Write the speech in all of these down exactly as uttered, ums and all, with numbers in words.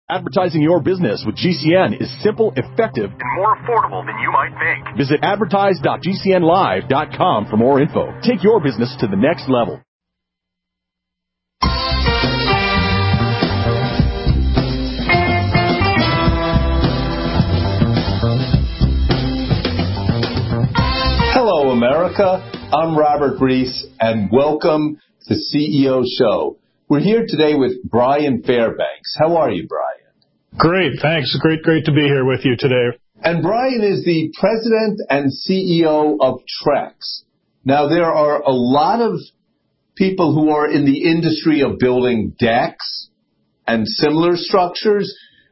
Advertising your business with G C N is simple, effective, and more affordable than you might think. Visit advertise dot g c n live dot com for more info. Take your business to the next level. Hello, America. I'm Robert Reese, and welcome to C E O Show. We're here today with Brian Fairbanks. How are you, Brian? Great, thanks. Great, great to be here with you today. And Brian is the president and C E O of Trex. Now, there are a lot of people who are in the industry of building decks and similar structures,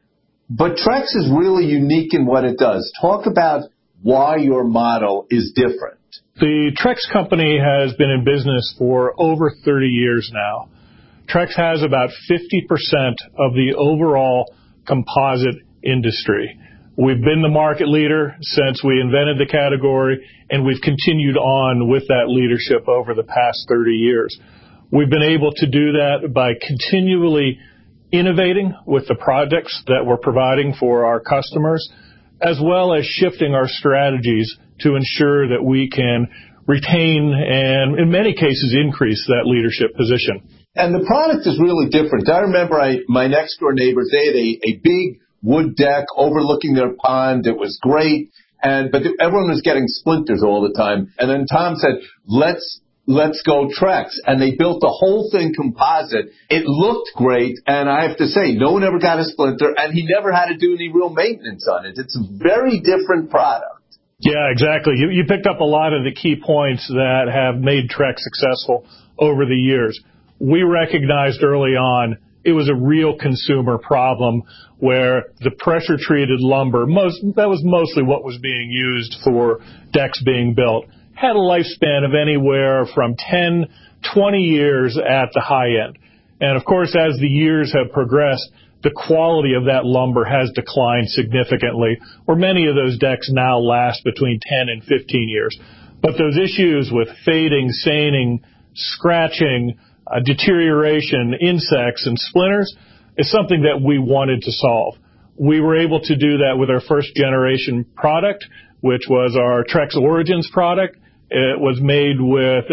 but Trex is really unique in what it does. Talk about why your model is different. The Trex company has been in business for over thirty years now. Trex has about fifty percent of the overall composite industry. We've been the market leader since we invented the category, and we've continued on with that leadership over the past thirty years. We've been able to do that by continually innovating with the products that we're providing for our customers, as well as shifting our strategies to ensure that we can retain and, in many cases, increase that leadership position. And the product is really different. I remember I, my next-door neighbors, they had a, a big wood deck overlooking their pond. It was great, and but everyone was getting splinters all the time. And then Tom said, let's let's go Trex. And they built the whole thing composite. It looked great, and I have to say, no one ever got a splinter, and he never had to do any real maintenance on it. It's a very different product. Yeah, exactly. You, you picked up a lot of the key points that have made Trex successful over the years. We recognized early on it was a real consumer problem where the pressure-treated lumber, most, that was mostly what was being used for decks being built, had a lifespan of anywhere from ten, twenty years at the high end. And, of course, as the years have progressed, the quality of that lumber has declined significantly, where many of those decks now last between ten and fifteen years. But those issues with fading, staining, scratching, Uh, deterioration, insects, and splinters is something that we wanted to solve. We were able to do that with our first generation product, which was our Trex Origins product. It was made with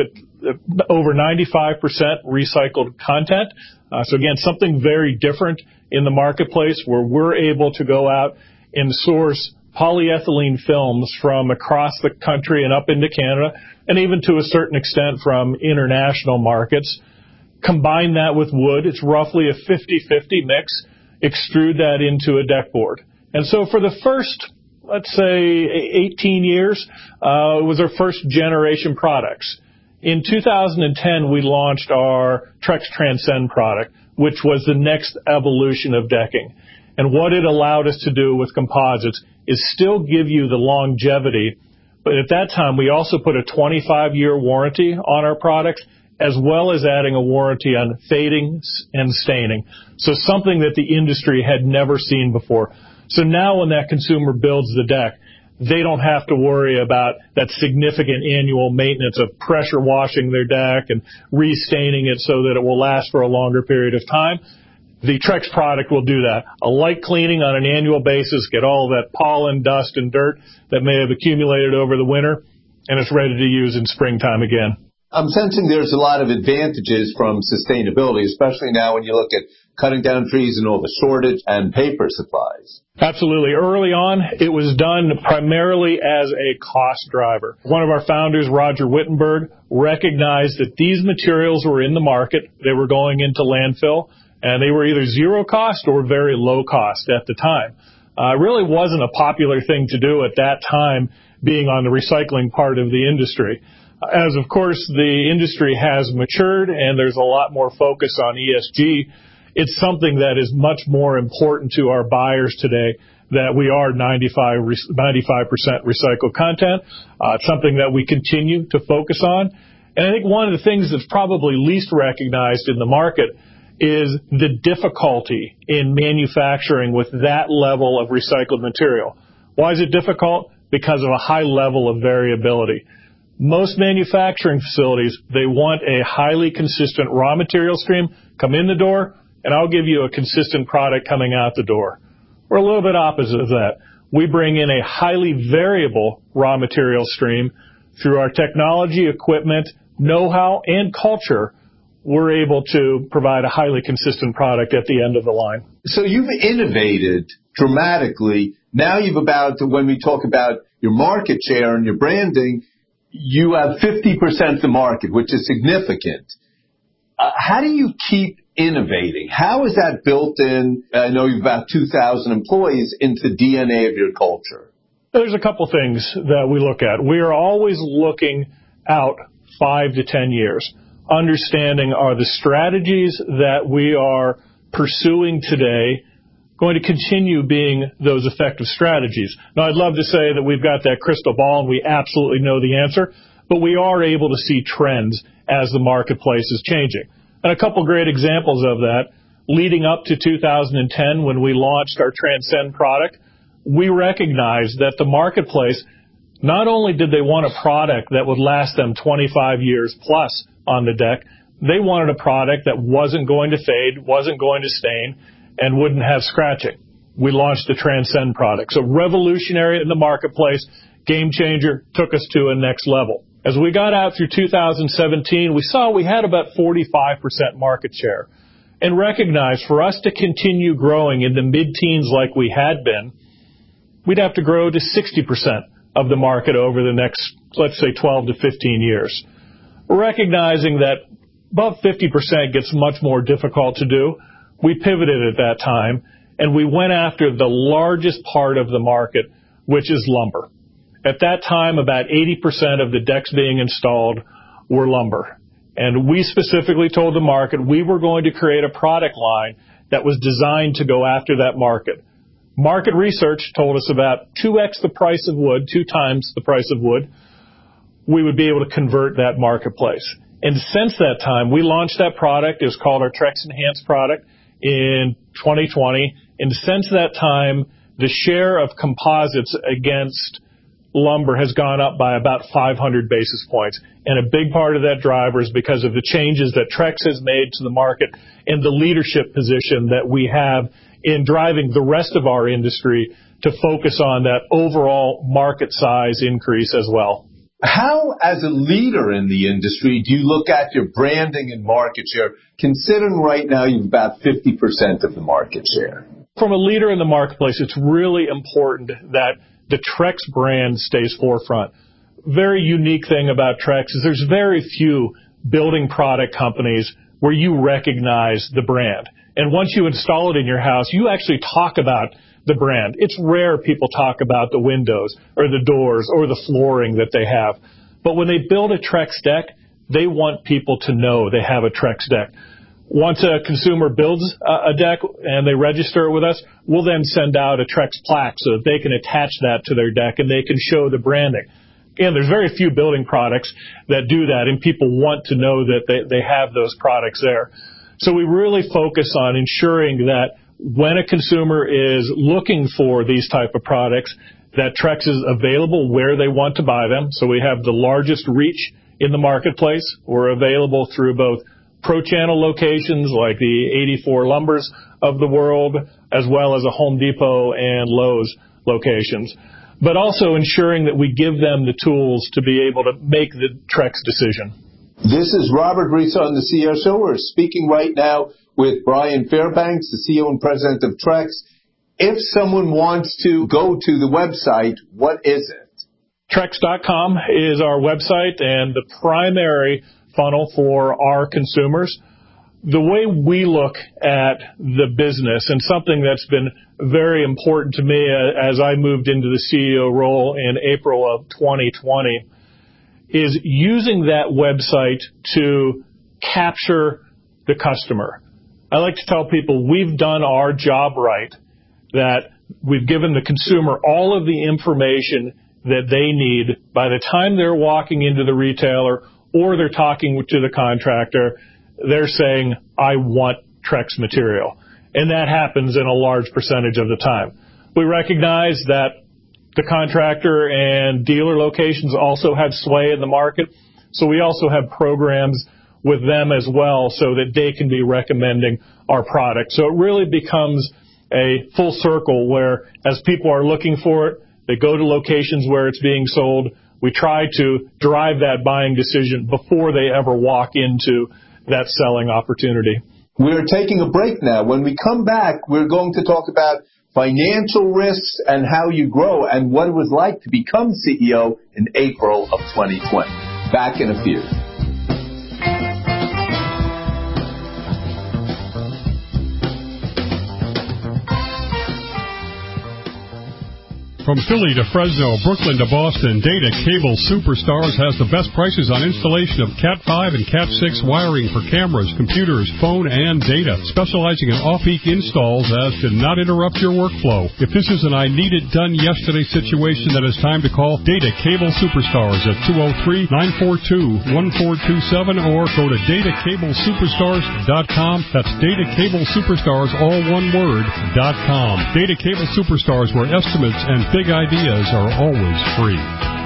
over ninety-five percent recycled content. Uh, so again, something very different in the marketplace where we're able to go out and source polyethylene films from across the country and up into Canada, and even to a certain extent from international markets. Combine that with wood, it's roughly a fifty-fifty mix, extrude that into a deck board. And so for the first, let's say, eighteen years, uh, it was our first generation products. In two thousand ten, we launched our Trex Transcend product, which was the next evolution of decking. And what it allowed us to do with composites is still give you the longevity, but at that time we also put a twenty-five year warranty on our products, as well as adding a warranty on fading and staining. So something that the industry had never seen before. So now when that consumer builds the deck, they don't have to worry about that significant annual maintenance of pressure washing their deck and restaining it so that it will last for a longer period of time. The Trex product will do that. A light cleaning on an annual basis, get all that pollen, dust, and dirt that may have accumulated over the winter, and it's ready to use in springtime again. I'm sensing there's a lot of advantages from sustainability, especially now when you look at cutting down trees and all the shortage and paper supplies. Absolutely. Early on, it was done primarily as a cost driver. One of our founders, Roger Wittenberg, recognized that these materials were in the market. They were going into landfill, and they were either zero cost or very low cost at the time. Uh, it really wasn't a popular thing to do at that time, being on the recycling part of the industry. As, of course, the industry has matured and there's a lot more focus on E S G, it's something that is much more important to our buyers today that we are ninety-five percent recycled content. Uh, it's something that we continue to focus on. And I think one of the things that's probably least recognized in the market is the difficulty in manufacturing with that level of recycled material. Why is it difficult? Because of a high level of variability. Most manufacturing facilities, they want a highly consistent raw material stream, come in the door, and I'll give you a consistent product coming out the door. We're a little bit opposite of that. We bring in a highly variable raw material stream. Through our technology, equipment, know-how, and culture, we're able to provide a highly consistent product at the end of the line. So you've innovated dramatically. Now you've about, when we talk about your market share and your branding, you have fifty percent of the market, which is significant. Uh, how do you keep innovating? How is that built in? I know you've about two thousand employees into the D N A of your culture. There's a couple things that we look at. We are always looking out five to ten years, understanding are the strategies that we are pursuing today going to continue being those effective strategies. Now, I'd love to say that we've got that crystal ball and we absolutely know the answer, but we are able to see trends as the marketplace is changing. And a couple great examples of that, leading up to two thousand ten when we launched our Transcend product, we recognized that the marketplace, not only did they want a product that would last them twenty-five years plus on the deck, they wanted a product that wasn't going to fade, wasn't going to stain, and wouldn't have scratching. We launched the Transcend product. So revolutionary in the marketplace, game changer, took us to a next level. As we got out through two thousand seventeen, we saw we had about forty-five percent market share and recognized for us to continue growing in the mid-teens like we had been, we'd have to grow to sixty percent of the market over the next, let's say, twelve to fifteen years. Recognizing that above fifty percent gets much more difficult to do, we pivoted at that time, and we went after the largest part of the market, which is lumber. At that time, about eighty percent of the decks being installed were lumber. And we specifically told the market we were going to create a product line that was designed to go after that market. Market research told us about two X the price of wood, two times the price of wood, we would be able to convert that marketplace. And since that time, we launched that product. It was called our Trex Enhance product in twenty twenty. And since that time, the share of composites against lumber has gone up by about five hundred basis points. And a big part of that driver is because of the changes that Trex has made to the market and the leadership position that we have in driving the rest of our industry to focus on that overall market size increase as well. How, as a leader in the industry, do you look at your branding and market share, considering right now you've about fifty percent of the market share? From a leader in the marketplace, it's really important that the Trex brand stays forefront. Very unique thing about Trex is there's very few building product companies where you recognize the brand. And once you install it in your house, you actually talk about the brand. It's rare people talk about the windows or the doors or the flooring that they have. But when they build a Trex deck, they want people to know they have a Trex deck. Once a consumer builds a deck and they register it with us, we'll then send out a Trex plaque so that they can attach that to their deck and they can show the branding. Again, there's very few building products that do that, and people want to know that they, they have those products there. So we really focus on ensuring that when a consumer is looking for these type of products, that Trex is available where they want to buy them. So we have the largest reach in the marketplace. We're available through both Pro Channel locations like the eighty-four Lumbers of the world, as well as a Home Depot and Lowe's locations. But also ensuring that we give them the tools to be able to make the Trex decision. This is Robert Reese on the C E O Show. We're speaking right now with Brian Fairbanks, the C E O and President of Trex. If someone wants to go to the website, what is it? Trex dot com is our website and the primary funnel for our consumers. The way we look at the business, and something that's been very important to me as I moved into the C E O role in April of twenty twenty, is using that website to capture the customer. I like to tell people we've done our job right, that we've given the consumer all of the information that they need by the time they're walking into the retailer or they're talking to the contractor. They're saying, I want Trex material. And that happens in a large percentage of the time. We recognize that the contractor and dealer locations also have sway in the market. So we also have programs with them as well so that they can be recommending our product. So it really becomes a full circle where as people are looking for it, they go to locations where it's being sold. We try to drive that buying decision before they ever walk into that selling opportunity. We're taking a break now. When we come back, we're going to talk about financial risks and how you grow and what it was like to become C E O in April of twenty twenty. Back in a few. From Philly to Fresno, Brooklyn to Boston, Data Cable Superstars has the best prices on installation of Cat five and Cat six wiring for cameras, computers, phone, and data. Specializing in off-peak installs as to not interrupt your workflow. If this is an I need it done yesterday situation, then it's time to call Data Cable Superstars at two oh three, nine four two, one four two seven or go to data cable superstars dot com. That's Data Cable Superstars, all one word, dot com. Data Cable Superstars, where estimates and big ideas are always free.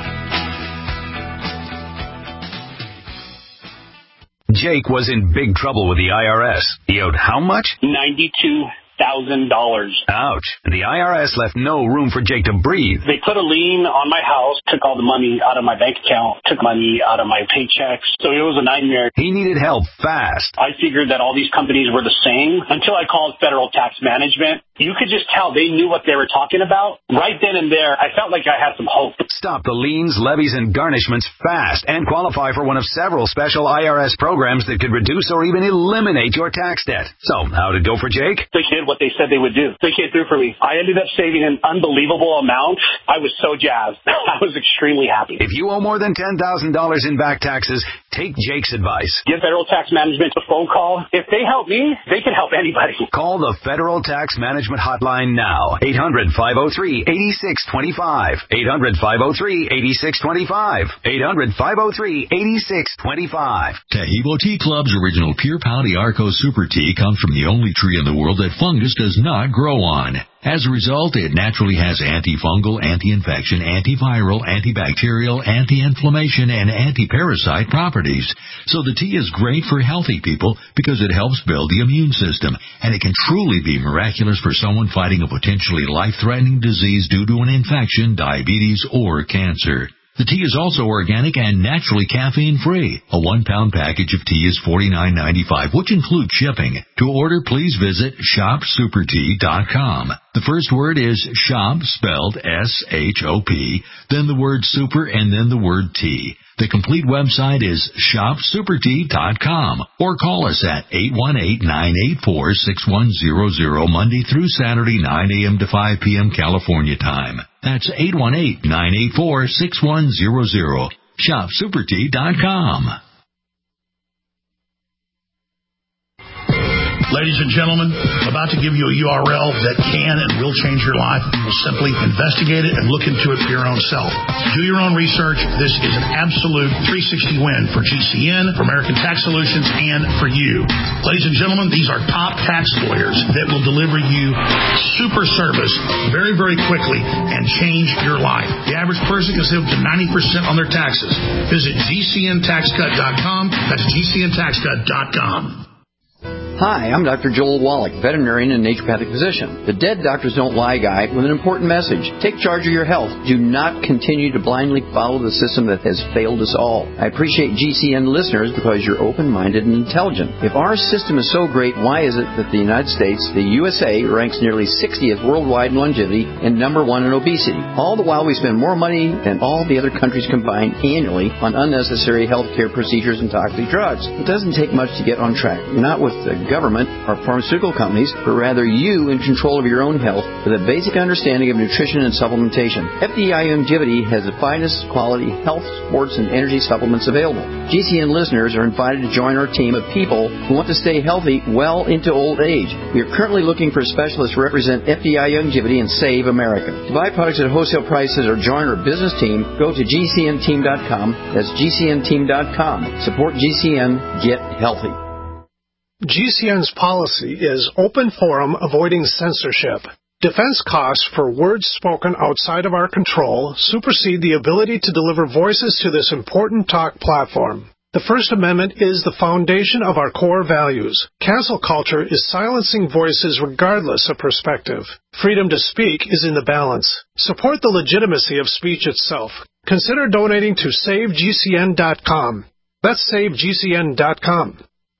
Jake was in big trouble with the I R S. He owed how much? ninety-two thousand dollars. Ouch. And the I R S left no room for Jake to breathe. They put a lien on my house, took all the money out of my bank account, took money out of my paychecks. So it was a nightmare. He needed help fast. I figured that all these companies were the same until I called Federal Tax Management. You could just tell they knew what they were talking about. Right then and there, I felt like I had some hope. Stop the liens, levies, and garnishments fast and qualify for one of several special I R S programs that could reduce or even eliminate your tax debt. So, how'd it go for Jake? They did what they said they would do. They came through for me. I ended up saving an unbelievable amount. I was so jazzed. I was extremely happy. If you owe more than ten thousand dollars in back taxes, take Jake's advice. Give Federal Tax Management a phone call. If they help me, they can help anybody. Call the Federal Tax Management Hotline now. eight hundred, five oh three, eight six two five. eight hundred, five oh three, eight six two five. eight hundred, five oh three, eight six two five. Taheebo Tea Club's original Pure Pouty Arco Super Tea comes from the only tree in the world that fungus does not grow on. As a result, it naturally has antifungal, anti-infection, antiviral, antibacterial, anti-inflammation, and anti-parasite properties. So the tea is great for healthy people because it helps build the immune system, and it can truly be miraculous for someone fighting a potentially life-threatening disease due to an infection, diabetes, or cancer. The tea is also organic and naturally caffeine-free. A one-pound package of tea is forty-nine ninety-five, which includes shipping. To order, please visit shop super tea dot com. The first word is shop, spelled S H O P, then the word super, and then the word tea. The complete website is shop super tea dot com, or call us at eight one eight, nine eight four, six one zero zero Monday through Saturday, nine a.m. to five p.m. California time. That's eight one eight, nine eight four, six one zero zero. shop super tea dot com. Ladies and gentlemen, I'm about to give you a U R L that can and will change your life. We'll simply investigate it and look into it for your own self. Do your own research. This is an absolute three sixty win for G C N, for American Tax Solutions, and for you. Ladies and gentlemen, these are top tax lawyers that will deliver you super service very, very quickly and change your life. The average person can save up to ninety percent on their taxes. Visit G C N tax cut dot com. That's G C N tax cut dot com. Hi, I'm Doctor Joel Wallach, veterinarian and naturopathic physician. The Dead Doctors Don't Lie guy with an important message. Take charge of your health. Do not continue to blindly follow the system that has failed us all. I appreciate G C N listeners because you're open-minded and intelligent. If our system is so great, why is it that the United States, the U S A, ranks nearly sixtieth worldwide in longevity and number one in obesity? All the while we spend more money than all the other countries combined annually on unnecessary healthcare procedures and toxic drugs. It doesn't take much to get on track. Not with the government or pharmaceutical companies, but rather you in control of your own health with a basic understanding of nutrition and supplementation. F D I Longevity has the finest quality health, sports, and energy supplements available. G C N listeners are invited to join our team of people who want to stay healthy well into old age. We are currently looking for specialists to represent F D I Longevity and Save America. To buy products at wholesale prices or join our business team, go to G C N team dot com. That's G C N team dot com. Support G C N. Get healthy. G C N's policy is open forum, avoiding censorship. Defense costs for words spoken outside of our control supersede the ability to deliver voices to this important talk platform. The First Amendment is the foundation of our core values. Cancel culture is silencing voices regardless of perspective. Freedom to speak is in the balance. Support the legitimacy of speech itself. Consider donating to save G C N dot com. That's save G C N dot com.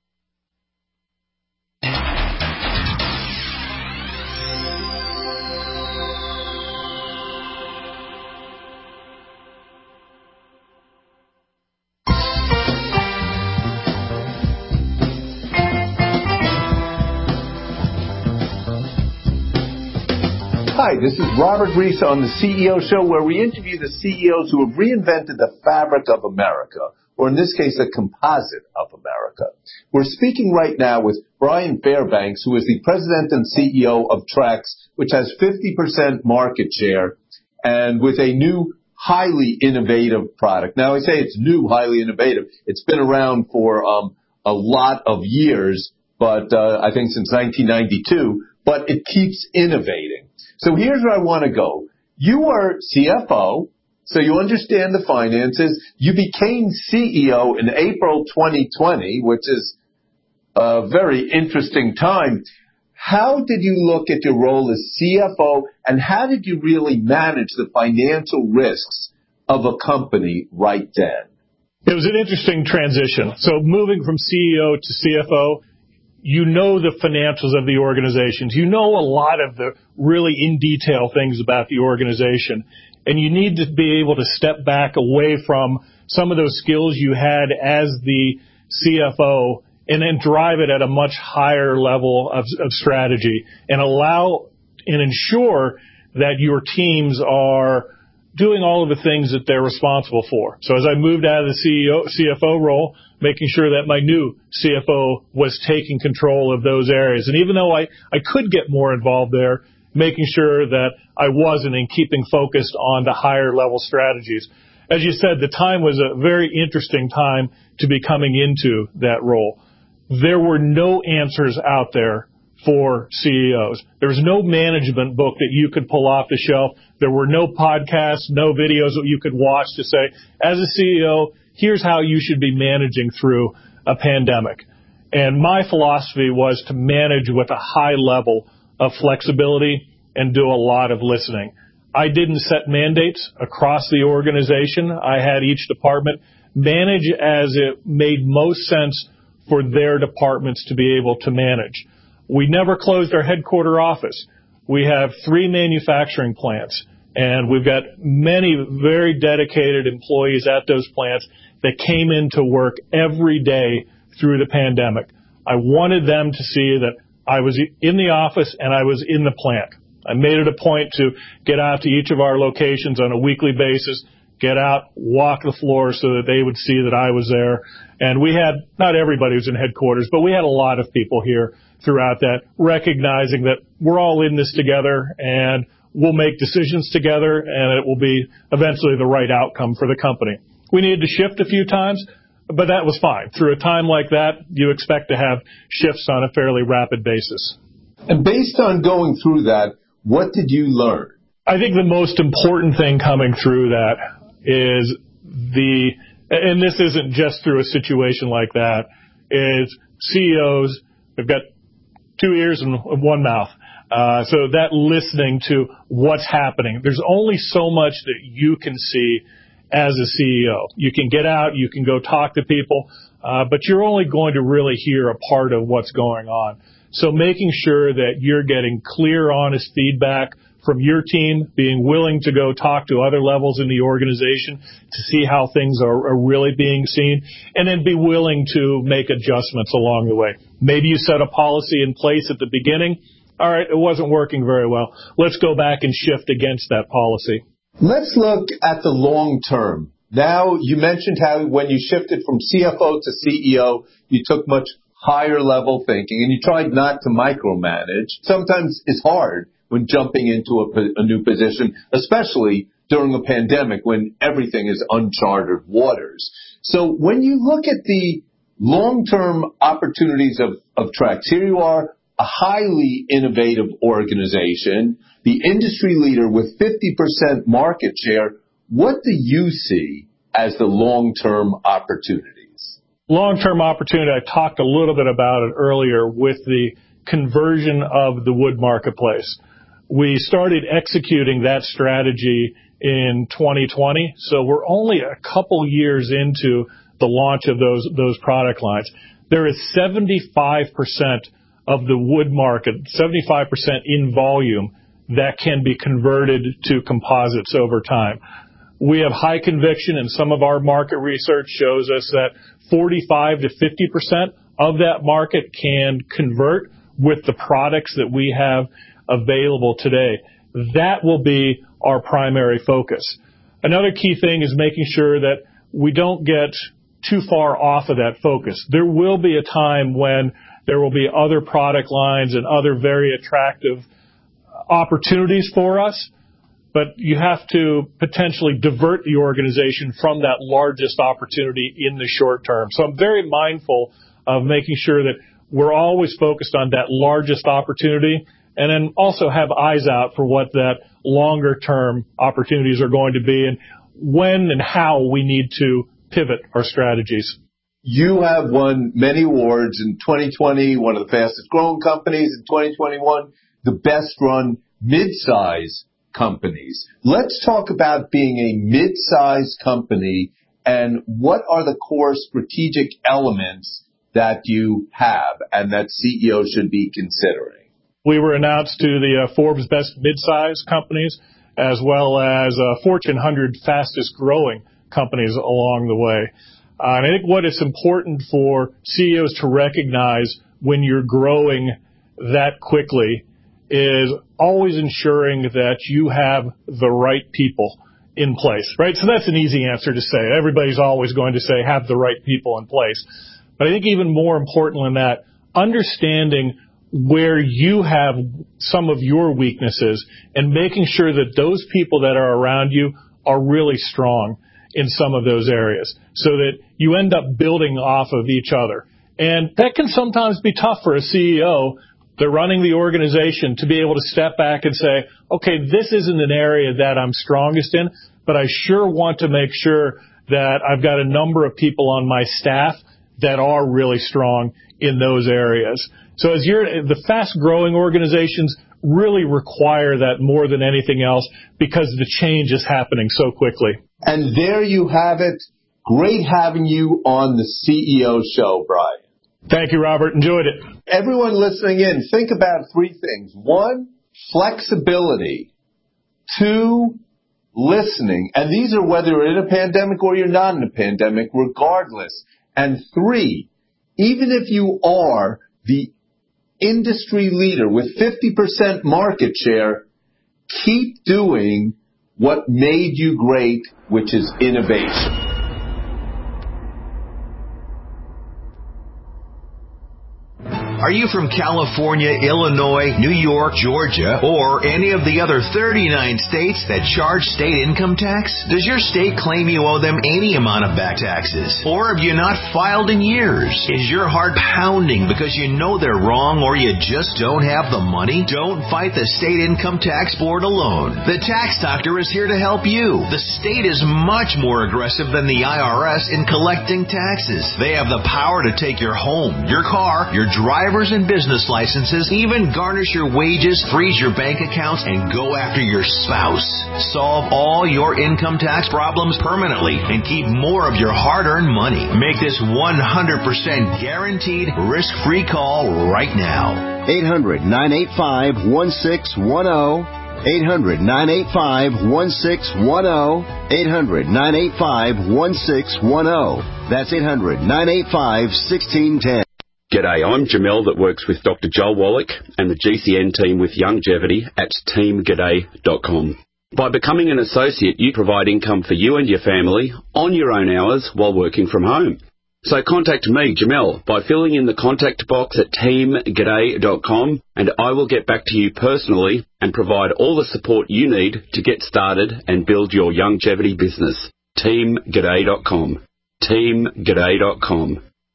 Hi, this is Robert Reese on the C E O Show, where we interview the C E Os who have reinvented the fabric of America, or in this case, a composite of America. We're speaking right now with Brian Fairbanks, who is the president and C E O of Trex, which has fifty percent market share, and with a new, highly innovative product. Now, I say it's new, highly innovative. It's been around for um, a lot of years, but uh, I think since nineteen ninety-two, but it keeps innovating. So here's where I want to go. You are C F O, so you understand the finances. You became C E O in April twenty twenty, which is a very interesting time. How did you look at your role as C F O, and how did you really manage the financial risks of a company right then? It was an interesting transition. So moving from C E O to C F O, you know the financials of the organizations. You know a lot of the really in detail things about the organization. And you need to be able to step back away from some of those skills you had as the C F O and then drive it at a much higher level of, of strategy and allow and ensure that your teams are doing all of the things that they're responsible for. So as I moved out of the C E O, C F O role, making sure that my new C F O was taking control of those areas. And even though I, I could get more involved there, making sure that I wasn't and keeping focused on the higher level strategies. As you said, the time was a very interesting time to be coming into that role. There were no answers out there for C E Os. There was no management book that you could pull off the shelf. There were no podcasts, no videos that you could watch to say, as a C E O, here's how you should be managing through a pandemic. And my philosophy was to manage with a high level of flexibility and do a lot of listening. I didn't set mandates across the organization. I had each department manage as it made most sense for their departments to be able to manage. We never closed our headquarter office. We have three manufacturing plants, and we've got many very dedicated employees at those plants that came into work every day through the pandemic. I wanted them to see that I was in the office and I was in the plant. I made it a point to get out to each of our locations on a weekly basis, get out, walk the floor so that they would see that I was there. And we had, not everybody was in headquarters, but we had a lot of people here throughout that, recognizing that we're all in this together and we'll make decisions together and it will be eventually the right outcome for the company. We needed to shift a few times, but that was fine. Through a time like that, you expect to have shifts on a fairly rapid basis. And based on going through that, what did you learn? I think the most important thing coming through that is the, and this isn't just through a situation like that, is C E Os have got two ears and one mouth. Uh, so that listening to what's happening. There's only so much that you can see as a C E O. You can get out, you can go talk to people, uh, but you're only going to really hear a part of what's going on. So making sure that you're getting clear, honest feedback from your team, being willing to go talk to other levels in the organization to see how things are, are really being seen, and then be willing to make adjustments along the way. Maybe you set a policy in place at the beginning. All right, it wasn't working very well. Let's go back and shift against that policy. Let's look at the long term. Now, you mentioned how when you shifted from C F O to C E O, you took much higher level thinking and you tried not to micromanage. Sometimes it's hard when jumping into a, a new position, especially during a pandemic when everything is uncharted waters. So when you look at the long-term opportunities of, of Trex, here you are, a highly innovative organization, the industry leader with fifty percent market share. What do you see as the long-term opportunities? Long-term opportunity, I talked a little bit about it earlier with the conversion of the wood marketplace. We started executing that strategy in twenty twenty, so we're only a couple years into the launch of those those product lines. There is seventy-five percent of the wood market, seventy-five percent in volume, that can be converted to composites over time. We have high conviction, and some of our market research shows us that forty-five to fifty percent of that market can convert with the products that we have available today. That will be our primary focus. Another key thing is making sure that we don't get too far off of that focus. There will be a time when there will be other product lines and other very attractive opportunities for us, but you have to potentially divert the organization from that largest opportunity in the short term. So I'm very mindful of making sure that we're always focused on that largest opportunity, and then also have eyes out for what that longer term opportunities are going to be and when and how we need to pivot our strategies. You have won many awards in twenty twenty, one of the fastest growing companies in twenty twenty-one, the best run mid-size companies. Let's talk about being a mid-size company and what are the core strategic elements that you have and that C E Os should be considering. We were announced to the uh, Forbes Best Mid-Size Companies, as well as uh, Fortune one hundred Fastest Growing Companies along the way. Uh, and I think what is important for C E Os to recognize when you're growing that quickly is always ensuring that you have the right people in place, right? So that's an easy answer to say. Everybody's always going to say have the right people in place. But I think even more important than that, understanding where you have some of your weaknesses and making sure that those people that are around you are really strong in some of those areas so that you end up building off of each other. And that can sometimes be tough for a C E O. They're running the organization to be able to step back and say, okay, this isn't an area that I'm strongest in, but I sure want to make sure that I've got a number of people on my staff that are really strong in those areas. So as you're, the fast-growing organizations really require that more than anything else because the change is happening so quickly. And there you have it. Great having you on the C E O show, Brian. Thank you, Robert. Enjoyed it. Everyone listening in, think about three things. One, flexibility. Two, listening. And these are whether you're in a pandemic or you're not in a pandemic, regardless. And three, even if you are the industry leader with fifty percent market share, keep doing what made you great, which is innovation. Are you from California, Illinois, New York, Georgia, or any of the other thirty-nine states that charge state income tax? Does your state claim you owe them any amount of back taxes? Or have you not filed in years? Is your heart pounding because you know they're wrong or you just don't have the money? Don't fight the state income tax board alone. The Tax Doctor is here to help you. The state is much more aggressive than the I R S in collecting taxes. They have the power to take your home, your car, your driver, and business licenses, even garnish your wages, freeze your bank accounts, and go after your spouse. Solve all your income tax problems permanently and keep more of your hard-earned money. Make this one hundred percent guaranteed risk-free call right now. eight hundred, nine eight five, one six one zero. eight hundred, nine eight five, one six one zero. eight hundred, nine eight five, one six one zero. That's eight hundred, nine eight five, one six one zero. G'day, I'm Jamel that works with Doctor Joel Wallach and the G C N team with Youngevity at team g'day dot com. By becoming an associate, you provide income for you and your family on your own hours while working from home. So contact me, Jamel, by filling in the contact box at team g'day dot com and I will get back to you personally and provide all the support you need to get started and build your Youngevity business. team g'day dot com. team g'day dot com.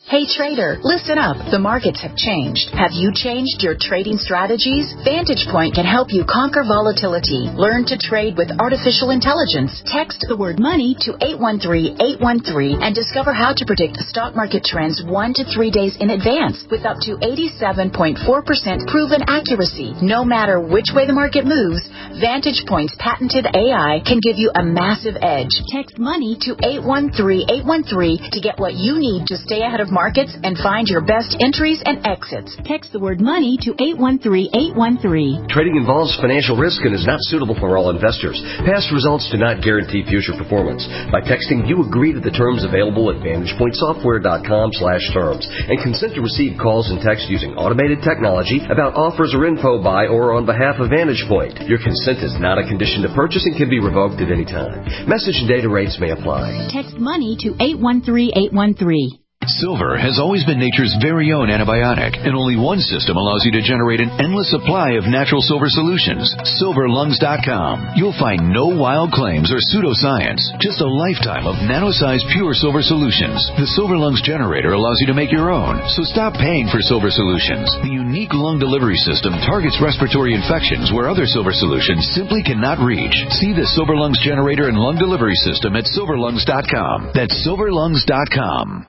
Hey trader, listen up. The markets have changed. Have you changed your trading strategies? Vantage Point can help you conquer volatility. Learn to trade with artificial intelligence. Text the word money to eight one three, eight one three and discover how to predict stock market trends one to three days in advance with up to eighty-seven point four percent proven accuracy. No matter which way the market moves, Vantage Point's patented A I can give you a massive edge. Text money to eight one three, eight one three to get what you need to stay ahead of markets and find your best entries and exits. Text the word money to eight one three, eight one three. Trading involves financial risk and is not suitable for all investors. Past results do not guarantee future performance. By texting, you agree to the terms available at vantage point software dot com slash terms and consent to receive calls and texts using automated technology about offers or info by or on behalf of Vantage Point. Your consent is not a condition to purchase and can be revoked at any time. Message and data rates may apply. Text money to eight one three, eight one three. Silver has always been nature's very own antibiotic, and only one system allows you to generate an endless supply of natural silver solutions. silver lungs dot com. You'll find no wild claims or pseudoscience, just a lifetime of nano-sized pure silver solutions. The Silver Lungs generator allows you to make your own, so stop paying for silver solutions. The unique lung delivery system targets respiratory infections where other silver solutions simply cannot reach. See the Silver Lungs generator and lung delivery system at silver lungs dot com. That's silver lungs dot com.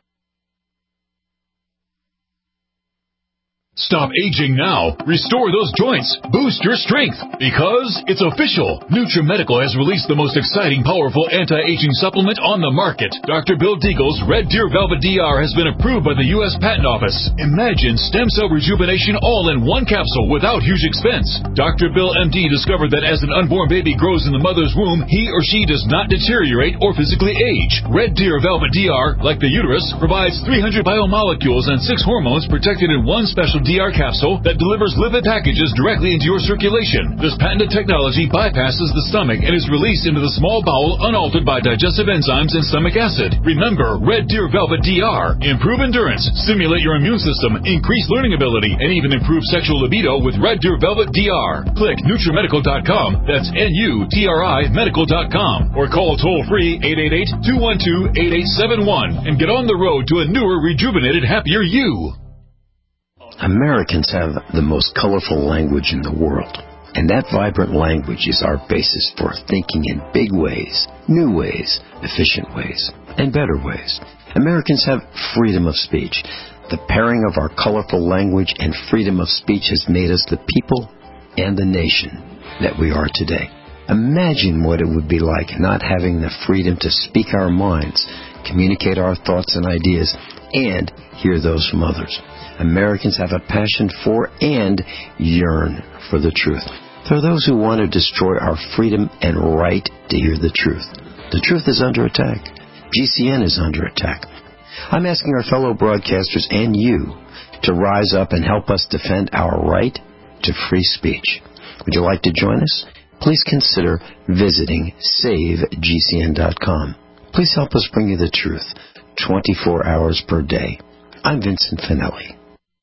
Stop aging now. Restore those joints. Boost your strength. Because it's official. NutriMedical has released the most exciting, powerful anti-aging supplement on the market. Doctor Bill Deagle's Red Deer Velvet D R has been approved by the U S Patent Office. Imagine stem cell rejuvenation all in one capsule without huge expense. Doctor Bill M D discovered that as an unborn baby grows in the mother's womb, he or she does not deteriorate or physically age. Red Deer Velvet D R, like the uterus, provides three hundred biomolecules and six hormones protected in one special D R capsule that delivers lipid packages directly into your circulation. This patented technology bypasses the stomach and is released into the small bowel unaltered by digestive enzymes and stomach acid. Remember, Red Deer Velvet D R. Improve endurance, stimulate your immune system, increase learning ability, and even improve sexual libido with Red Deer Velvet D R. Click NutriMedical dot com, that's N U T R I medical dot com, or call toll-free eight eight eight, two one two, eight eight seven one and get on the road to a newer, rejuvenated, happier you. Americans have the most colorful language in the world, and that vibrant language is our basis for thinking in big ways, new ways, efficient ways, and better ways. Americans have freedom of speech. The pairing of our colorful language and freedom of speech has made us the people and the nation that we are today. Imagine what it would be like not having the freedom to speak our minds, communicate our thoughts and ideas, and hear those from others. Americans have a passion for and yearn for the truth. There are those who want to destroy our freedom and right to hear the truth. The truth is under attack. G C N is under attack. I'm asking our fellow broadcasters and you to rise up and help us defend our right to free speech. Would you like to join us? Please consider visiting save G C N dot com. Please help us bring you the truth twenty-four hours per day. I'm Vincent Finelli.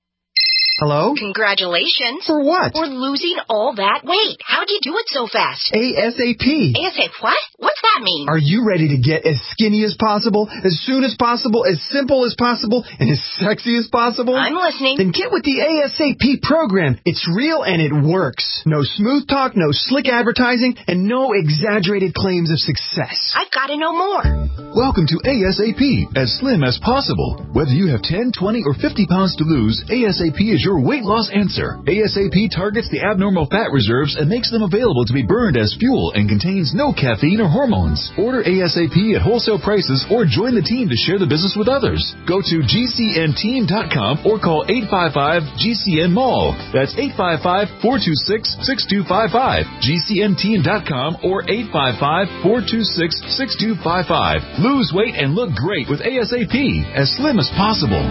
Hello? Congratulations. For what? For losing all that weight. How'd you do it so fast? ASAP. ASAP what? What's that mean? Are you ready to get as skinny as possible, as soon as possible, as simple as possible, and as sexy as possible? I'm listening. Then get with the ASAP program. It's real and it works. No smooth talk, no slick advertising, and no exaggerated claims of success. I've got to know more. Welcome to ASAP, as slim as possible. Whether you have ten, twenty, or fifty pounds to lose, ASAP is your weight loss answer. ASAP targets the abnormal fat reserves and makes them available to be burned as fuel and contains no caffeine or hormones. Order ASAP at wholesale prices or join the team to share the business with others. Go to G C N team dot com or call eight five five G C N mall. That's eight five five, four two six, six two five five. G C N team dot com or eight five five, four two six, six two five five. Lose weight and look great with ASAP, as slim as possible.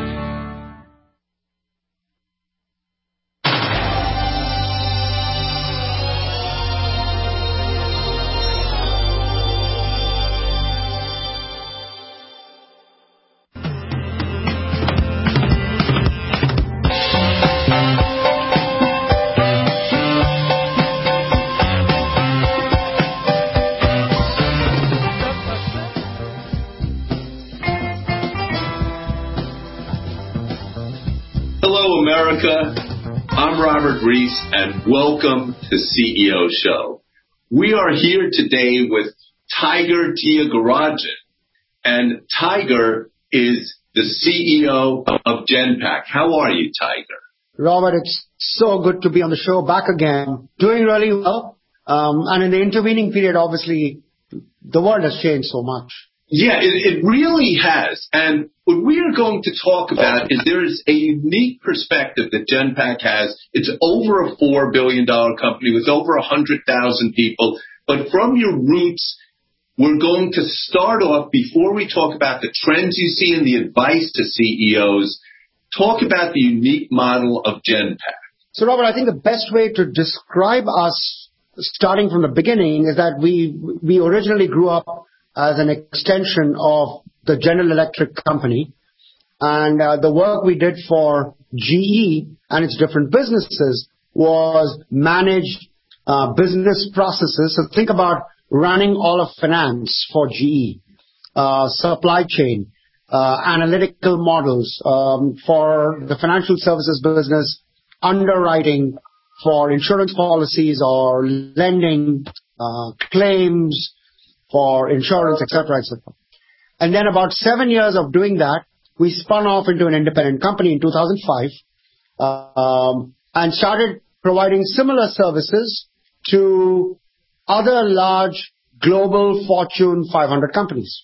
America. I'm Robert Reese, and welcome to C E O Show. We are here today with Tiger Tyagarajan, and Tiger is the C E O of Genpact. How are you, Tiger? Robert, it's so good to be on the show back again. Doing really well. Um, and in the intervening period, obviously, the world has changed so much. Yeah, it, it really has. And what we are going to talk about is there's a unique perspective that Genpact has. It's over a four billion dollars company with over one hundred thousand people. But from your roots, we're going to start off, before we talk about the trends you see and the advice to C E Os, talk about the unique model of Genpact. So, Robert, I think the best way to describe us, starting from the beginning, is that we we originally grew up as an extension of the General Electric company. And uh, the work we did for G E and its different businesses was manage uh, business processes. So think about running all of finance for G E, uh, supply chain, uh, analytical models um, for the financial services business, underwriting for insurance policies or lending, uh, claims for insurance, et cetera, et cetera. And then about seven years of doing that, we spun off into an independent company in two thousand five uh, um, and started providing similar services to other large global Fortune five hundred companies.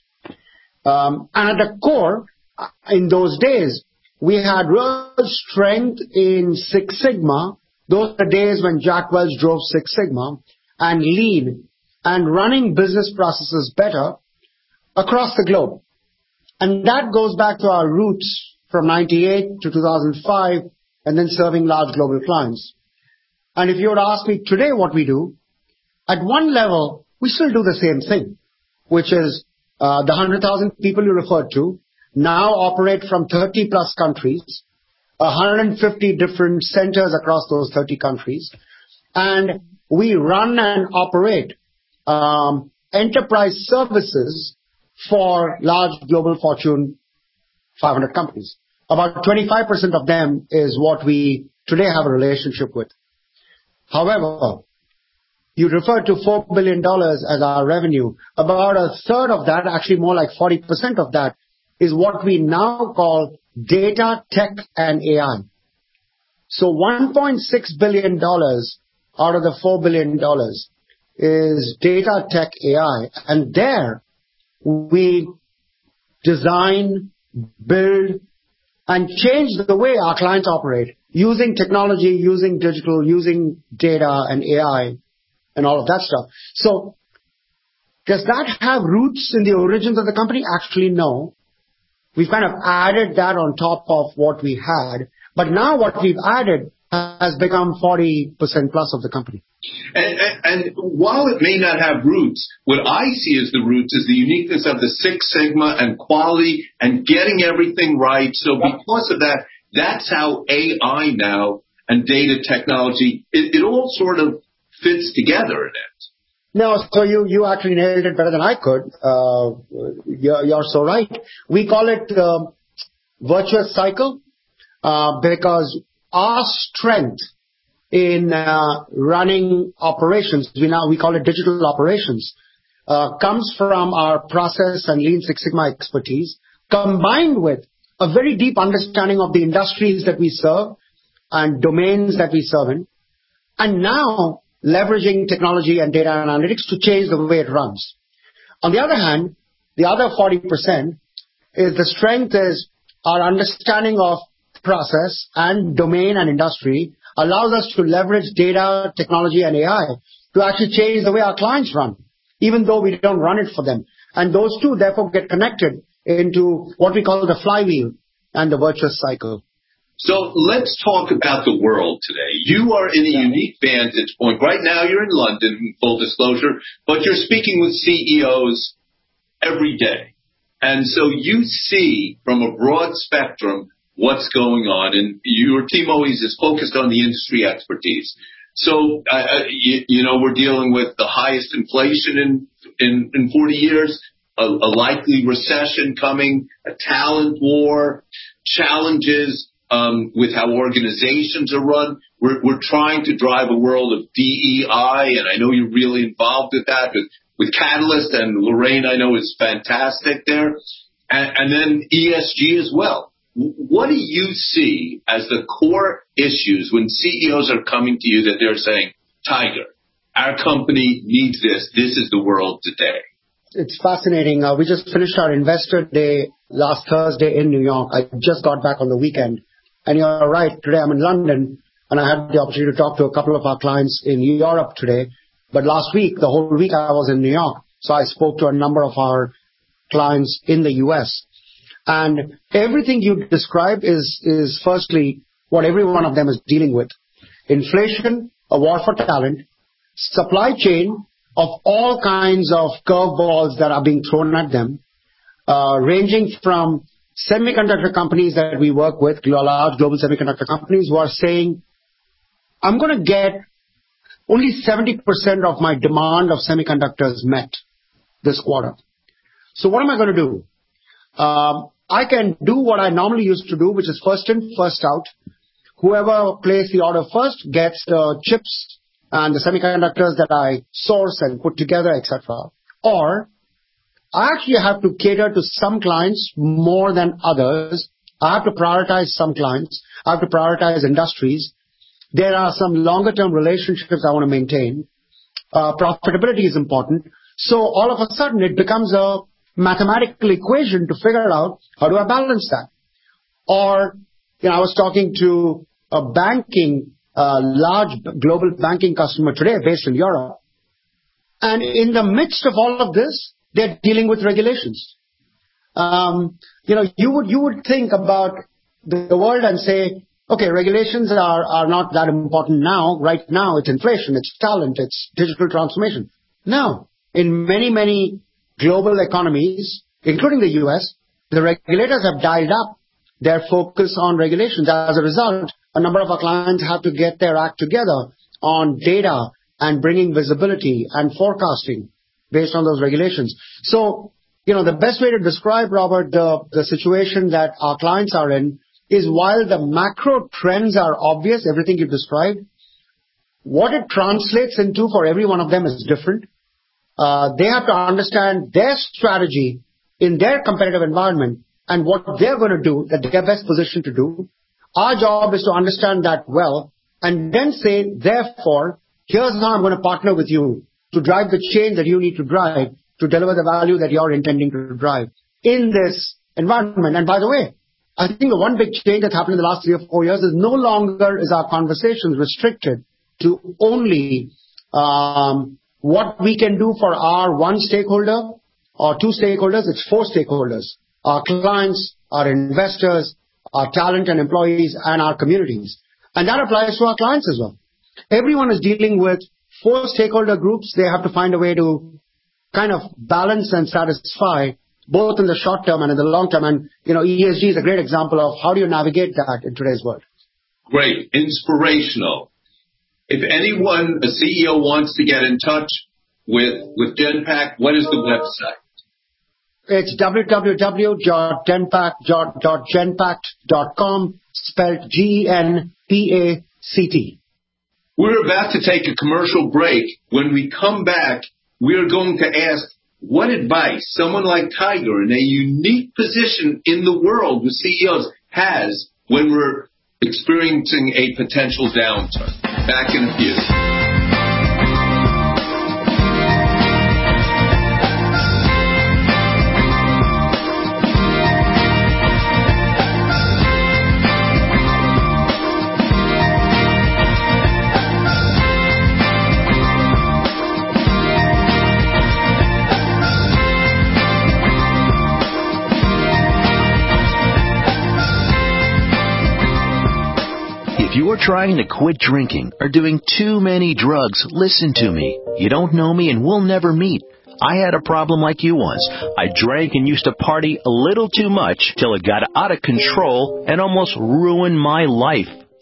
Um, and at the core, in those days, we had real strength in Six Sigma. Those are the days when Jack Welch drove Six Sigma, and Lean, and running business processes better across the globe. And that goes back to our roots from ninety-eight to two thousand five, and then serving large global clients. And if you were to ask me today what we do, at one level, we still do the same thing, which is uh, the one hundred thousand people you referred to now operate from thirty plus countries, one hundred fifty different centers across those thirty countries, and we run and operate um, enterprise services for large global Fortune five hundred companies. About twenty-five percent of them is what we today have a relationship with. However, you referred to four billion dollars as our revenue. About a third of that, actually more like forty percent of that, is what we now call data, tech, and A I. So one point six billion dollars out of the four billion dollars is data, tech, A I. And there we design, build, and change the way our clients operate using technology, using digital, using data and A I and all of that stuff. So does that have roots in the origins of the company? Actually, no. We've kind of added that on top of what we had. But now what we've added has become forty percent plus of the company. And, and, and while it may not have roots, what I see as the roots is the uniqueness of the Six Sigma and quality and getting everything right. So because of that, that's how A I now and data technology, it, it all sort of fits together in it. No, so you, you actually nailed it better than I could. Uh, you're, you're so right. We call it uh, virtuous cycle uh, because our strength in uh, running operations, we now we call it digital operations, uh, comes from our process and Lean Six Sigma expertise, combined with a very deep understanding of the industries that we serve and domains that we serve in, and now leveraging technology and data analytics to change the way it runs. On the other hand, the other forty percent is the strength is our understanding of process and domain and industry allows us to leverage data, technology, and A I to actually change the way our clients run, even though we don't run it for them. And those two, therefore, get connected into what we call the flywheel and the virtuous cycle. So let's talk about the world today. You are in a unique vantage point. Right now you're in London, full disclosure, but you're speaking with C E Os every day. And so you see from a broad spectrum what's going on, and your team always is focused on the industry expertise. So, uh, you, you know, we're dealing with the highest inflation in, in, in forty years, a, a likely recession coming, a talent war, challenges, um, with how organizations are run. We're, we're trying to drive a world of D E I, and I know you're really involved with that, with, with Catalyst, and Lorraine, I know, is fantastic there. And, and then E S G as well. What do you see as the core issues when C E Os are coming to you that they're saying, Tiger, our company needs this. This is the world today. It's fascinating. Uh, we just finished our Investor Day last Thursday in New York. I just got back on the weekend. And you're right, today I'm in London, and I had the opportunity to talk to a couple of our clients in Europe today. But last week, the whole week I was in New York. So I spoke to a number of our clients in the U S. And everything you describe is, is firstly what every one of them is dealing with. Inflation, a war for talent, supply chain of all kinds of curveballs that are being thrown at them, uh, ranging from semiconductor companies that we work with, large global semiconductor companies who are saying, I'm going to get only seventy percent of my demand of semiconductors met this quarter. So what am I going to do? Um, I can do what I normally used to do, which is first in, first out. Whoever placed the order first gets the chips and the semiconductors that I source and put together, et cetera. Or I actually have to cater to some clients more than others. I have to prioritize some clients. I have to prioritize industries. There are some longer-term relationships I want to maintain. Uh, profitability is important. So all of a sudden, it becomes a mathematical equation to figure out how do I balance that. Or, you know, I was talking to a banking, uh, large global banking customer today based in Europe. And in the midst of all of this, they're dealing with regulations. Um, you know, you would, you would think about the world and say, okay, regulations are, are not that important now. Right now, it's inflation, it's talent, it's digital transformation. No. In many, many global economies, including the U S, the regulators have dialed up their focus on regulations. As a result, a number of our clients have to get their act together on data and bringing visibility and forecasting based on those regulations. So, you know, the best way to describe, Robert, the, the situation that our clients are in is while the macro trends are obvious, everything you described, what it translates into for every one of them is different. Uh, they have to understand their strategy in their competitive environment and what they're going to do that they're best positioned to do. Our job is to understand that well and then say, therefore, here's how I'm going to partner with you to drive the change that you need to drive to deliver the value that you're intending to drive in this environment. And by the way, I think the one big change that's happened in the last three or four years is no longer is our conversations restricted to only um, what we can do for our one stakeholder or two stakeholders. It's four stakeholders: our clients, our investors, our talent and employees, and our communities. And that applies to our clients as well. Everyone is dealing with four stakeholder groups. They have to find a way to kind of balance and satisfy both in the short term and in the long term. And, you know, E S G is a great example of how do you navigate that in today's world. Great. Inspirational. If anyone, a C E O, wants to get in touch with, with Genpact, what is the website? It's w w w dot genpact dot genpact dot com, spelled G E N P A C T. We're about to take a commercial break. When we come back, we're going to ask what advice someone like Tiger in a unique position in the world with C E Os has when we're experiencing a potential downturn. Back in a few. If you're trying to quit drinking or doing too many drugs, listen to me. You don't know me and we'll never meet. I had a problem like you once. I drank and used to party a little too much till it got out of control and almost ruined my life.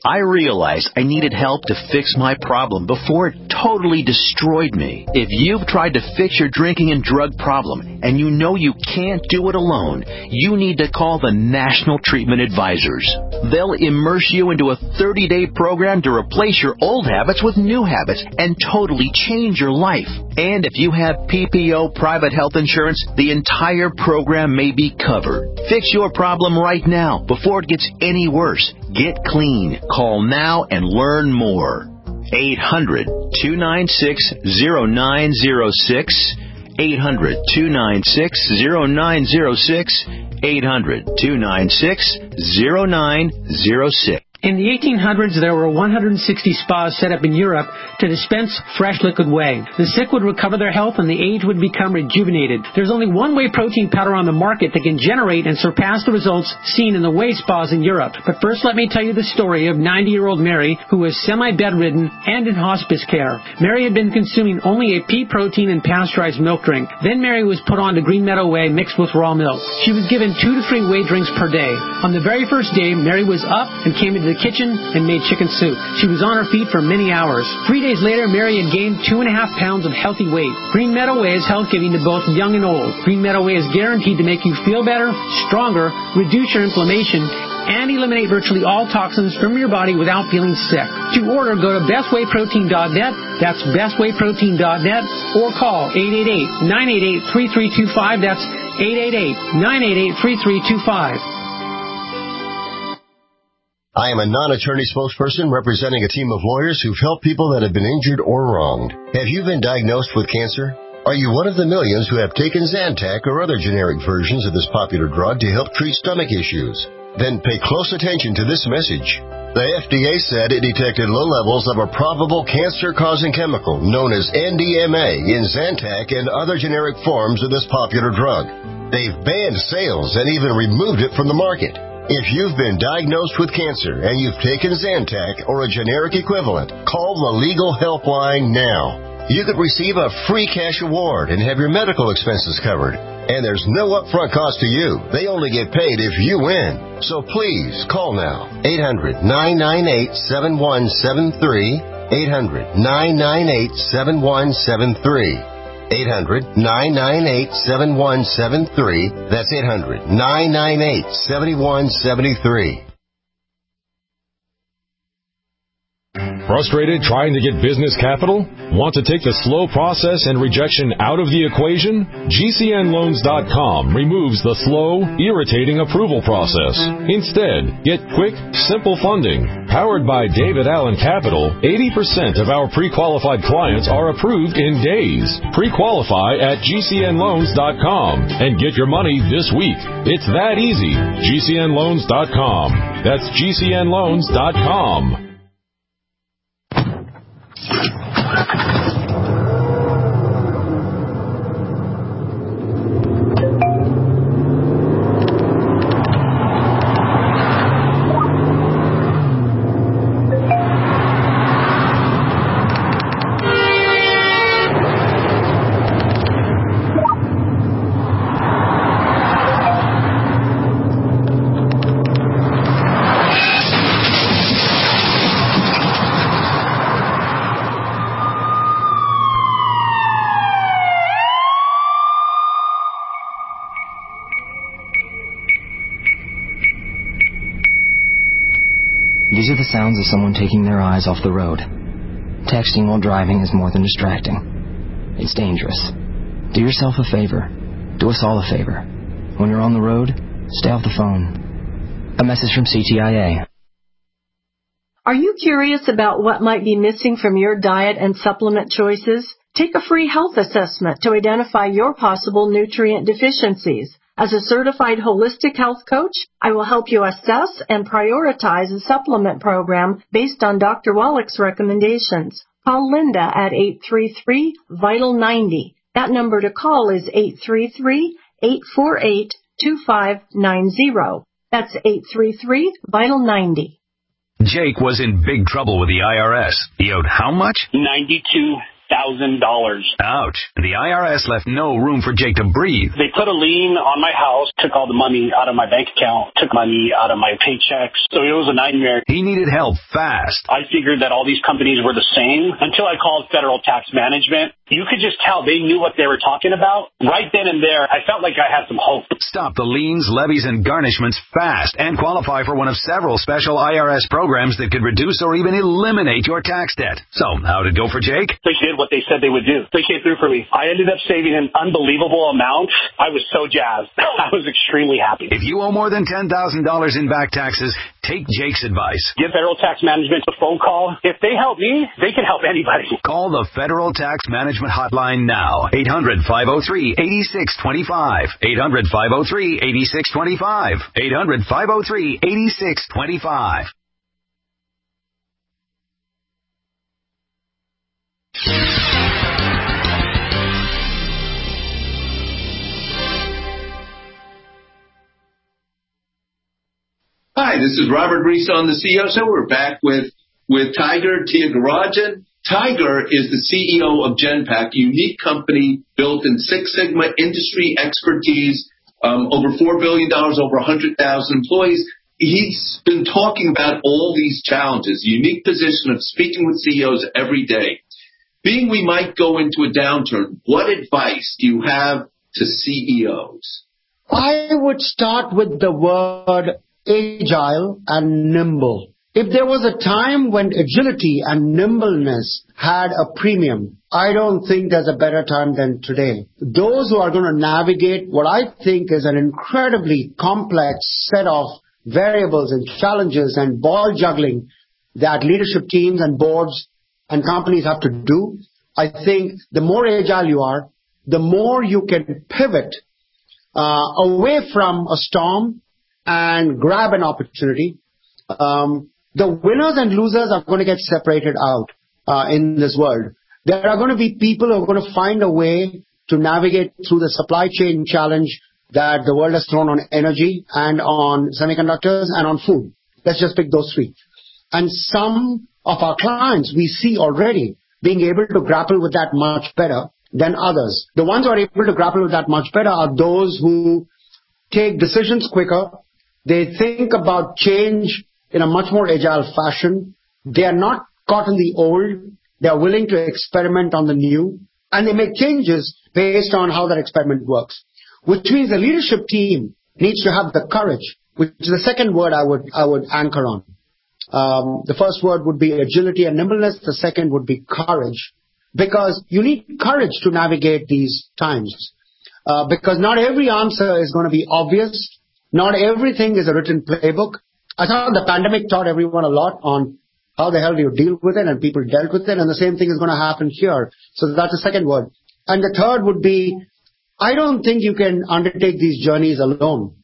I realized I needed help to fix my problem before it totally destroyed me. If you've tried to fix your drinking and drug problem and you know you can't do it alone, you need to call the National Treatment Advisors. They'll immerse you into a thirty-day program to replace your old habits with new habits and totally change your life. And if you have P P O private health insurance, the entire program may be covered. Fix your problem right now before it gets any worse. Get clean. Call now and learn more. eight hundred, two nine six, zero nine zero six. eight hundred, two nine six, zero nine zero six. eight hundred, two nine six, zero nine zero six. In the eighteen hundreds, there were one hundred sixty spas set up in Europe to dispense fresh liquid whey. The sick would recover their health and the aged would become rejuvenated. There's only one whey protein powder on the market that can generate and surpass the results seen in the whey spas in Europe. But first, let me tell you the story of ninety-year-old Mary, who was semi-bedridden and in hospice care. Mary had been consuming only a pea protein and pasteurized milk drink. Then Mary was put on to Green Meadow Whey mixed with raw milk. She was given two to three whey drinks per day. On the very first day, Mary was up and came into the kitchen and made chicken soup. She was on her feet for many hours. Three days later, Mary had gained two and a half pounds of healthy weight. Green Meadow Whey is health-giving to both young and old. Green Meadow Whey is guaranteed to make you feel better, stronger, reduce your inflammation, and eliminate virtually all toxins from your body without feeling sick. To order, go to best whey protein dot net. That's best whey protein dot net, or call eight eight eight, nine eight eight, three three two five. That's eight eight eight, nine eight eight, three three two five. I am a non-attorney spokesperson representing a team of lawyers who've helped people that have been injured or wronged. Have you been diagnosed with cancer? Are you one of the millions who have taken Zantac or other generic versions of this popular drug to help treat stomach issues? Then pay close attention to this message. The F D A said it detected low levels of a probable cancer-causing chemical known as N D M A in Zantac and other generic forms of this popular drug. They've banned sales and even removed it from the market. If you've been diagnosed with cancer and you've taken Zantac or a generic equivalent, call the Legal Helpline now. You could receive a free cash award and have your medical expenses covered. And there's no upfront cost to you. They only get paid if you win. So please, call now. eight hundred, nine nine eight, seven one seven three. eight hundred, nine nine eight, seven one seven three. eight hundred, nine nine eight, seven one seven three. That's eight hundred, nine nine eight, seven one seven three. Frustrated trying to get business capital? Want to take the slow process and rejection out of the equation? G C N loans dot com removes the slow, irritating approval process. Instead, get quick, simple funding. Powered by David Allen Capital, eighty percent of our pre-qualified clients are approved in days. Pre-qualify at G C N loans dot com and get your money this week. It's that easy. G C N loans dot com. That's G C N loans dot com. These are the sounds of someone taking their eyes off the road. Texting while driving is more than distracting. It's dangerous. Do yourself a favor. Do us all a favor. When you're on the road, stay off the phone. A message from C T I A. Are you curious about what might be missing from your diet and supplement choices? Take a free health assessment to identify your possible nutrient deficiencies. As a certified holistic health coach, I will help you assess and prioritize a supplement program based on Doctor Wallach's recommendations. Call Linda at eight three three, vital ninety. That number to call is eight three three, eight four eight, two five nine zero. That's eight three three, vital ninety. Jake was in big trouble with the I R S. He owed how much? ninety-two thousand dollars. Ouch. The I R S left no room for Jake to breathe. They put a lien on my house, took all the money out of my bank account, took money out of my paychecks. So it was a nightmare. He needed help fast. I figured that all these companies were the same until I called Federal Tax Management. You could just tell they knew what they were talking about. Right then and there, I felt like I had some hope. Stop the liens, levies, and garnishments fast and qualify for one of several special I R S programs that could reduce or even eliminate your tax debt. So, how did it go for Jake? They did what they said they would do. They came through for me. I ended up saving an unbelievable amount. I was so jazzed. I was extremely happy. If you owe more than ten thousand dollars in back taxes, take Jake's advice. Give Federal Tax Management a phone call. If they help me, they can help anybody. Call the Federal Tax Management Hotline now. eight hundred, five oh three, eight six two five. eight hundred, five oh three, eight six two five. eight hundred, five oh three, eight six two five. Hi, this is Robert Reese on the C E O Show. We're back with, with Tiger Tyagarajan. Tiger is the C E O of Genpact, a unique company built in Six Sigma industry expertise, um, over four billion dollars, over one hundred thousand employees. He's been talking about all these challenges, unique position of speaking with C E Os every day. Being we might go into a downturn, what advice do you have to C E Os? I would start with the word agile and nimble. If there was a time when agility and nimbleness had a premium, I don't think there's a better time than today. Those who are going to navigate what I think is an incredibly complex set of variables and challenges and ball juggling that leadership teams and boards and companies have to do, I think the more agile you are, the more you can pivot uh, away from a storm and grab an opportunity. Um, the winners and losers are going to get separated out uh, in this world. There are going to be people who are going to find a way to navigate through the supply chain challenge that the world has thrown on energy and on semiconductors and on food. Let's just pick those three. And some of our clients we see already being able to grapple with that much better than others. The ones who are able to grapple with that much better are those who take decisions quicker. They think about change in a much more agile fashion. They are not caught in the old. They are willing to experiment on the new. And they make changes based on how that experiment works. Which means the leadership team needs to have the courage, which is the second word I would, I would anchor on. Um, the first word would be agility and nimbleness. The second would be courage. Because you need courage to navigate these times. Uh, because not every answer is going to be obvious. Not everything is a written playbook. I thought the pandemic taught everyone a lot on how the hell do you deal with it, and people dealt with it, and the same thing is going to happen here. So that's the second word. And the third would be, I don't think you can undertake these journeys alone.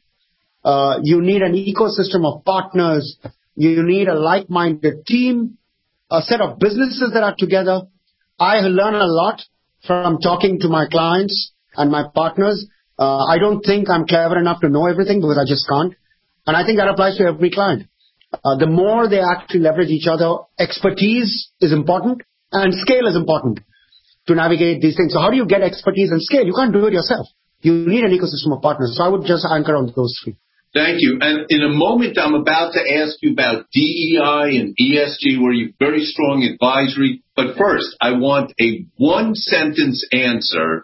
Uh, you need an ecosystem of partners. You need a like-minded team, a set of businesses that are together. I learn a lot from talking to my clients and my partners. Uh, I don't think I'm clever enough to know everything because I just can't. And I think that applies to every client. Uh, the more they actually leverage each other, expertise is important and scale is important to navigate these things. So how do you get expertise and scale? You can't do it yourself. You need an ecosystem of partners. So I would just anchor on those three. Thank you. And in a moment, I'm about to ask you about D E I and E S G, where you're very strong advisory. But first, I want a one-sentence answer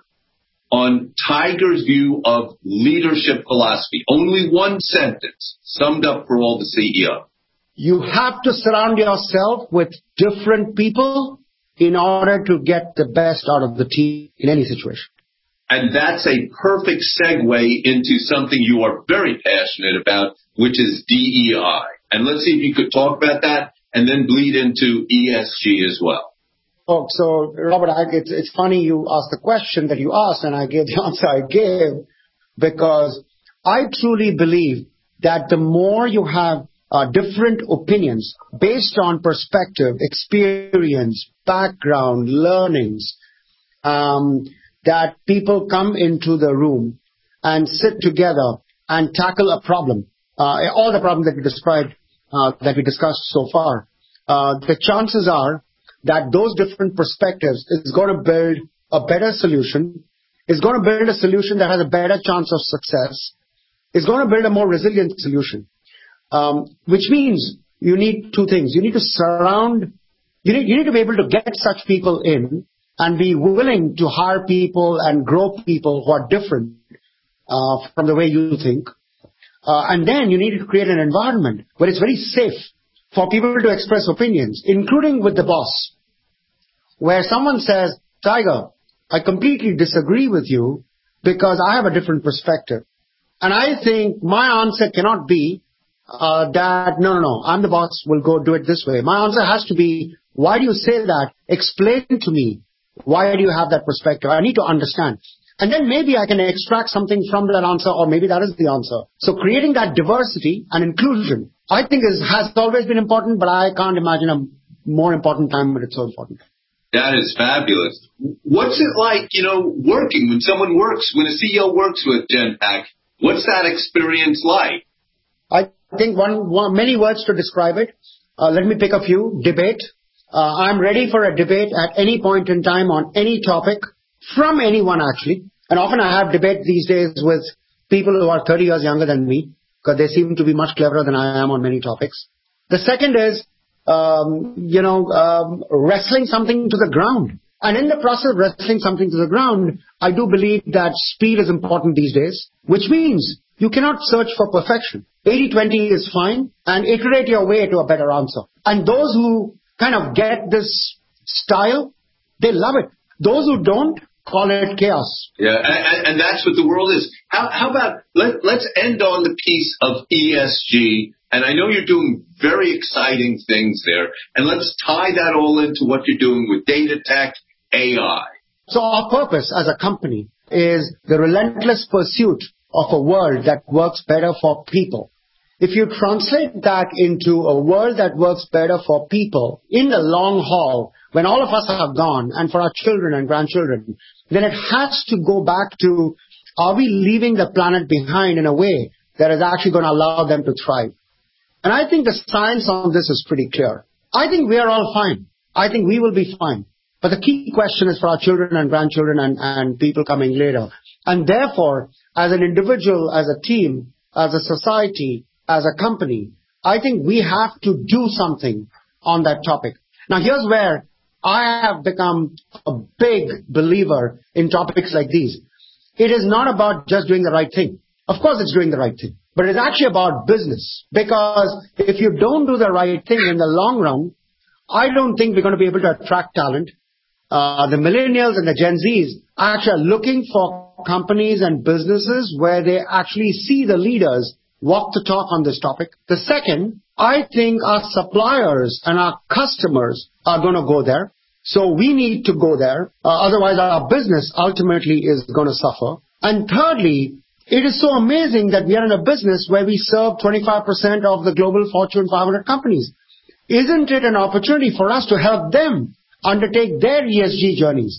on Tiger's view of leadership philosophy. Only one sentence summed up for all the C E Os. You have to surround yourself with different people in order to get the best out of the team in any situation. And that's a perfect segue into something you are very passionate about, which is D E I. And let's see if you could talk about that and then bleed into E S G as well. Oh, so, Robert, I, it's, it's funny you asked the question that you asked, and I gave the answer I gave, because I truly believe that the more you have uh, different opinions based on perspective, experience, background, learnings, um, that people come into the room and sit together and tackle a problem, uh, all the problems that we described, uh, that we discussed so far, uh, the chances are that those different perspectives is going to build a better solution, is going to build a solution that has a better chance of success, is going to build a more resilient solution. Um, which means you need two things. You need to surround, you need, you need to be able to get such people in and be willing to hire people and grow people who are different uh, from the way you think. Uh, and then you need to create an environment where it's very safe for people to express opinions, including with the boss, where someone says, Tiger, I completely disagree with you because I have a different perspective. And I think my answer cannot be uh, that, no, no, no, I'm the boss, we'll go do it this way. My answer has to be, why do you say that? Explain to me. Why do you have that perspective? I need to understand. And then maybe I can extract something from that answer, or maybe that is the answer. So creating that diversity and inclusion, I think is, has always been important, but I can't imagine a more important time when it's so important. That is fabulous. What's it like, you know, working, when someone works, when a C E O works with Genpact? What's that experience like? I think one, one many words to describe it. Uh, let me pick a few. Debate. Uh, I'm ready for a debate at any point in time on any topic, from anyone actually. And often I have debate these days with people who are thirty years younger than me, because they seem to be much cleverer than I am on many topics. The second is, um, you know, um, wrestling something to the ground. And in the process of wrestling something to the ground, I do believe that speed is important these days, which means you cannot search for perfection. eighty twenty is fine, and iterate your way to a better answer. And those who kind of get this style, they love it. Those who don't, call it chaos. Yeah, and, and that's what the world is. How, how about, let, let's end on the piece of E S G. And I know you're doing very exciting things there. And let's tie that all into what you're doing with data tech, A I. So our purpose as a company is the relentless pursuit of a world that works better for people. If you translate that into a world that works better for people in the long haul, when all of us are gone, and for our children and grandchildren, then it has to go back to, are we leaving the planet behind in a way that is actually going to allow them to thrive? And I think the science on this is pretty clear. I think we are all fine. I think we will be fine. But the key question is for our children and grandchildren and, and people coming later. And therefore, as an individual, as a team, as a society, as a company, I think we have to do something on that topic. Now, here's where I have become a big believer in topics like these. It is not about just doing the right thing. Of course, it's doing the right thing. But it's actually about business. Because if you don't do the right thing in the long run, I don't think we're going to be able to attract talent. Uh, the millennials and the Gen Zs are actually looking for companies and businesses where they actually see the leaders walk the talk on this topic. The second, I think our suppliers and our customers are going to go there. So we need to go there. Uh, otherwise, our business ultimately is going to suffer. And thirdly, it is so amazing that we are in a business where we serve twenty-five percent of the global Fortune five hundred companies. Isn't it an opportunity for us to help them undertake their E S G journeys?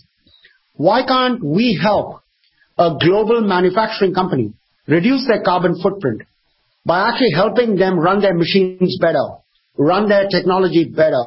Why can't we help a global manufacturing company reduce their carbon footprint by actually helping them run their machines better, run their technology better,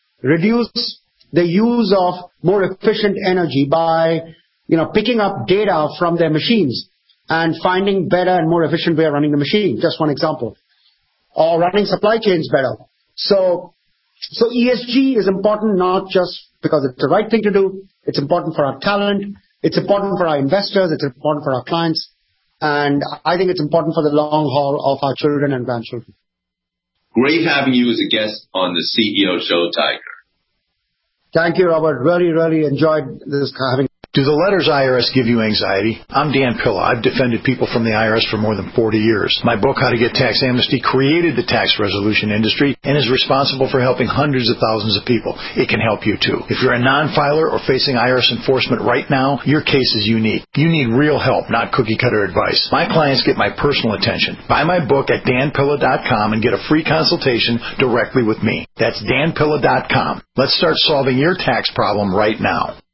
reduce the use of more efficient energy by, you know, picking up data from their machines and finding better and more efficient way of running the machine. Just one example. Or running supply chains better. So, so E S G is important not just because it's the right thing to do. It's important for our talent. It's important for our investors. It's important for our clients. And I think it's important for the long haul of our children and grandchildren. Great having you as a guest on the C E O Show, Tiger. Thank you, Robert. Really, really enjoyed this having. Do the letters I R S give you anxiety? I'm Dan Pilla. I've defended people from the I R S for more than forty years. My book, How to Get Tax Amnesty, created the tax resolution industry and is responsible for helping hundreds of thousands of people. It can help you too. If you're a non-filer or facing I R S enforcement right now, your case is unique. You need real help, not cookie-cutter advice. My clients get my personal attention. Buy my book at dan pilla dot com and get a free consultation directly with me. That's dan pilla dot com. Let's start solving your tax problem right now.